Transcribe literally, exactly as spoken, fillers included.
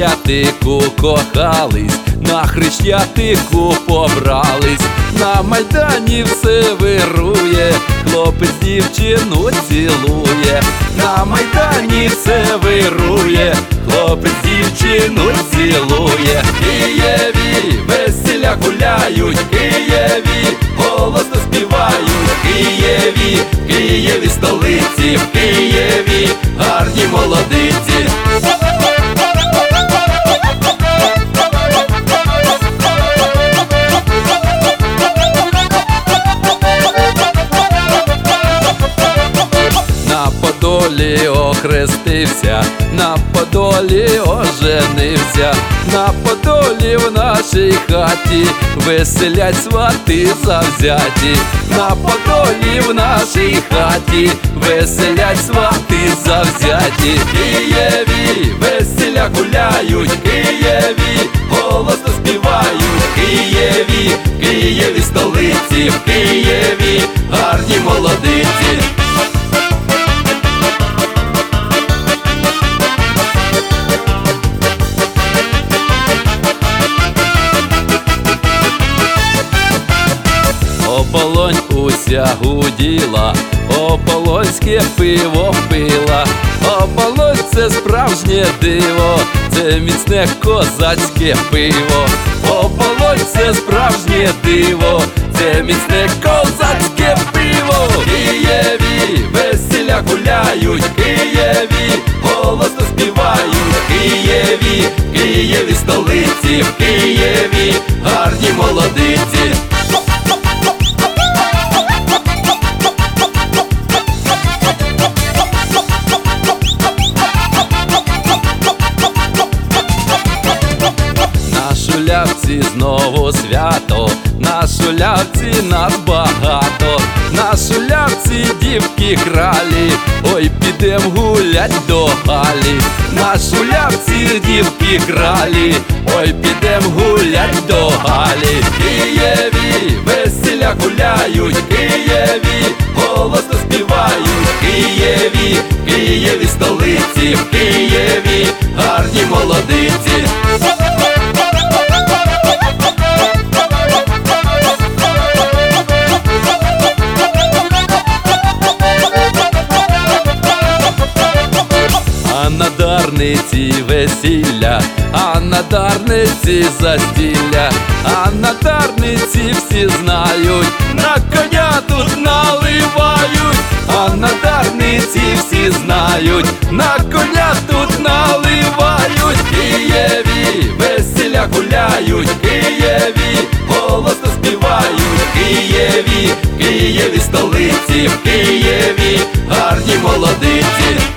Хрещатику кохались, на Хрещатику побрались, на Майдані все вирує, хлопець дівчину цілує, на Майдані все вирує, хлопець дівчину цілує. В Києві весіля гуляють, в Києві голосно співають, в Києві, в Києві столиці, в Києві гарні молодиці. На Подолі охрестився, на Подолі оженився, на Подолі в нашій хаті веселять свати завзяті, на Подолі в нашій хаті веселять свати завзяті. В Києві веселя гуляють, в Києві голосно співають, в Києві, в Києві столиці, в Києві гарні молодиці. Ополонь уся гуділа, ополонське пиво пила, Ополонь – це справжнє диво, це міцне козацьке пиво. Ополонь – це справжнє диво, це міцне козацьке пиво. В Києві весіля гуляють, в Києві голосно співають, в Києві, в Києві столиці, в Києві гарні молодиці. На Шулявці знову свято, на Шулявці нас багато, на Шулявці дівки кралі, ой, підем гулять до Галі. На Шулявці дівки кралі, ой, підем гулять до Галі. В Києві весіля гуляють, в Києві голосно співають, в Києві, в Києві столиці, в Києві гарні молодиці. А на Дарниці весілля, а на Дарниці застілля, а на Дарниці всі знають, на коня тут наливають, а на Дарниці всі знають, на коня тут наливають. В Києві весіля гуляють, в Києві голосно співають, в Києві, в Києві столиці, в Києві гарні молодиці.